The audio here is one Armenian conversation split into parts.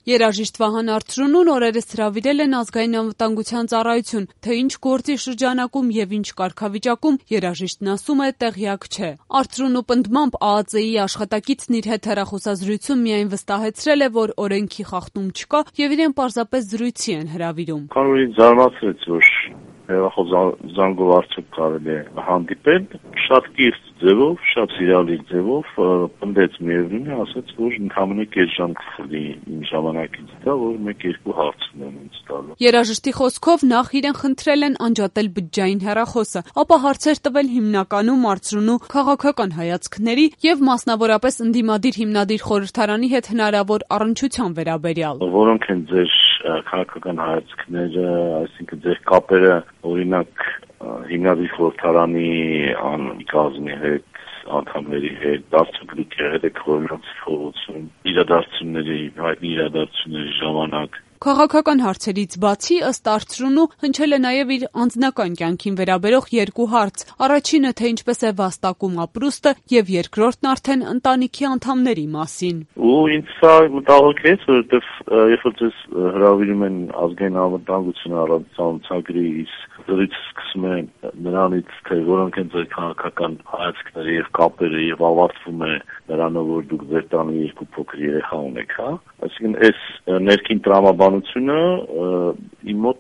Երաժիշտ Վահան Արծրունուն օրերս հրավիրել են ազգային անվտանգության ծառայություն, թե ինչ գործի շրջանակում եւ ինչ կարգավիճակում երաժիշտն ասում է տեղյակ չէ։ Արծրունու պնդմամբ ԱԱԾ-ի աշխատակիցն իր հետ հեռախոսազրույցում միայն վստահեցրել է, որ օրենքի խախտում չկա եւ իրեն պարզապես զրույցի են հրավիրում։ Կանոնին զարմացրեց, որ հեռախոսազանգով արդյոք կարելի է հանդիպել, շատ կիրթ ձևով, շատ սիրալիր ձևով պնդեց միևնույնը, ասաց, որ ընդհանրապես կես ժամ կխլի իմ ժամանակից դա, որ 1-2 հարց ունեմ ինձ տալու։ Երաժշտի խոսքով նախ իրեն խնդրել են անջատել բջջային հեռախոսը, ապա հարցեր տվել հիմնականում Արծրունու քաղաքական հայացքների եւ մասնավորապես ընդդիմադիր հիմնադիր խորհրդարանի հետ հնարավոր առնչության վերաբերյալ։ Որոնք են ձեր քաղաքական հայացքները, այսինքն ձեր կապերը, օրինակ հիմնադիր խորհրդարանի կազմի հետ, անդամների հետ, դարձուկ եղել եք խորհրդի խորհրդում, հայտնի իրադարձությունների ժամանակ։ Քաղաքական հարցերից բացի ըստ Արծրունու հնչել է նաև իր անձնական կյանքին վերաբերող 2 հարց. առաջինը թե ինչպես է վաստակում ապրուստը եւ երկրորդն արդեն ընտանիքի անդամների մասին։ Ու ինձ սա մտահոգեց, որովհետեւ երբ որ ձեզ հրավիրում են ազգային անվտանգություն առանցանցագրի, դրից սկսում է նրանից, թե որոնք են ձեր քաղաքական հայացքները եւ կապերը եւ ավարտվում է նրանով, որ դուք ձեր տանը 2 փոքր երեխա ունեք, հա։ Այսինքն այս ներքին տրամաբանությունը իմ մոտ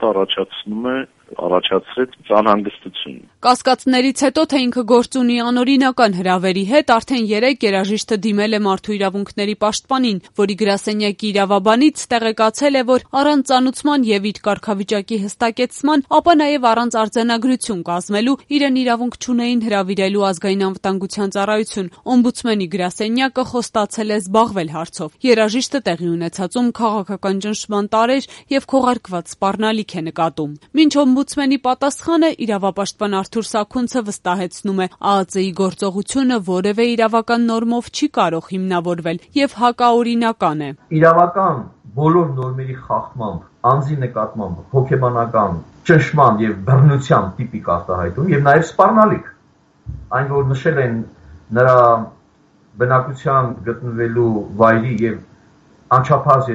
առաջացրեց անհանգստություն։ Կասկածներից հետո, թե ինքը գործ ունի անօրինական հրավերի հետ, արդեն 3 երաժիշտը դիմել է Մարդու իրավունքների պաշտպանին, որի գրասենյակի իրավաբանից տեղեկացել է, որ առանց ծանուցման եւ իր կարգավիճակի հստակեցման, ապա նաեւ առանց արձանագրություն կազմելու իրեն իրավունք չունեին հրավիրելու ազգային անվտանգության ծառայություն։ Օմբուդսմենի գրասենյակը խոստացել է զբաղվել հարցով։ Երաժիշտը տեղի ունեցածում քաղաքական ճնշման տարրեր եւ քողարկված սպառնալիք է նկատում։ Մինչ օմբուդսմենի պատասխանը իրավապաշտպան Արթուր Սաքունցը վստահեցնում է, ԱԱԾ-ի գործողությունը որևէ իրավական նորմով չի կարող հիմնավորվել եւ հակաօրինական է։ Իրավական բոլոր նորմերի խախտմամբ, անձի նկատմամբ հոգեբանական ճնշման եւ բռնության տիպիկ արտահայտում եւ նաեւ սպառնալիք, այն որ նշել են նրա բնակության գտնվելու վայրի եւ անչափահաս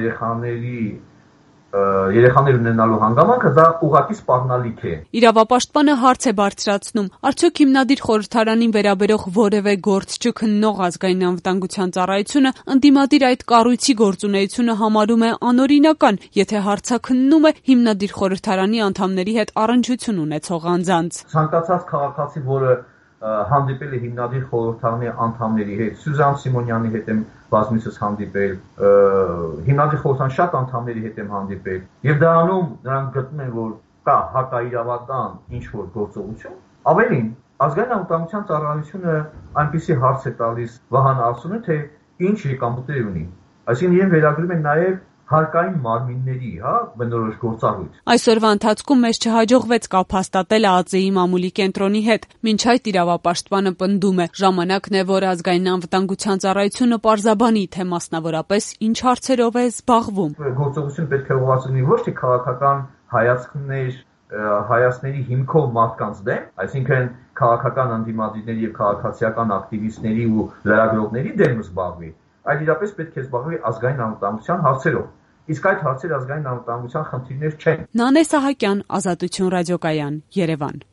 երեխաներ ունենալու հանգամանքը դա ուղղակի սպառնալիք է։ Իրավապաշտպանը հարց է բարձրացնում. արդյոք հիմնադիր խորհրդարանին վերաբերող որևէ գործ չքննող ազգային անվտանգության ծառայությունը ընդդիմադիր այդ կառույցի գործունեությունը համարում է անօրինական, եթե հարցաքննում է հիմնադիր խորհրդարանի անդամների հետ առնչություն ունեցող անձանց։ Ցանկացած քաղաքացի, որը հանդիպել է հիմնադիր խորհրդարանի անդամների հետ, Սյուզան Սիմոնյանի հետ եմ բազմիցս հանդիպել, հիմնադիր խորհրդարանի շատ անդամների հետ եմ հանդիպել, եւ դրանում նրանք գտնում են, որ կա հակաիրավական ինչ-որ գործողություն, ավելին, ազգային անվտանգության ծառայությունը այնպիսի հարց է տալիս Վահան Արծրունին, թե ինչ եկամուտներ ունի, այսինքն իրեն վերագրում են նաեւ հարկային մարմինների, բնորոշ գործառույթ։ Այսօրվա ընթացքում մեզ չհաջողվեց կապ հաստատել ԱԱԾ-ի մամուլի կենտրոնի հետ, մինչ այդ իրավապաշտպանը պնդում է, ժամանակն է, որ ազգային անվտանգության ծառայությունը պարզաբանի, թե մասնավորապես ինչ հարցերով է զբաղվում։ Գործողություն պետք է ուղղված լինի ոչ թե քաղաքական հայացքների հիմքով մարդկանց դեմ, այսինքն քաղաքական ընդդիմադիրների եւ քաղաքացիական ակտիվիստների ու լրագրողների դեմ զբաղվի, այլ իրապես պետք է զբաղվի ազգային անվտանգության հարցերով։ Իսկ այդ հարցերը ազգային անվտանգության խնդիրներ չեն։ Նանե Սահակյան, Ազատություն ռադիոկայան, Երևան։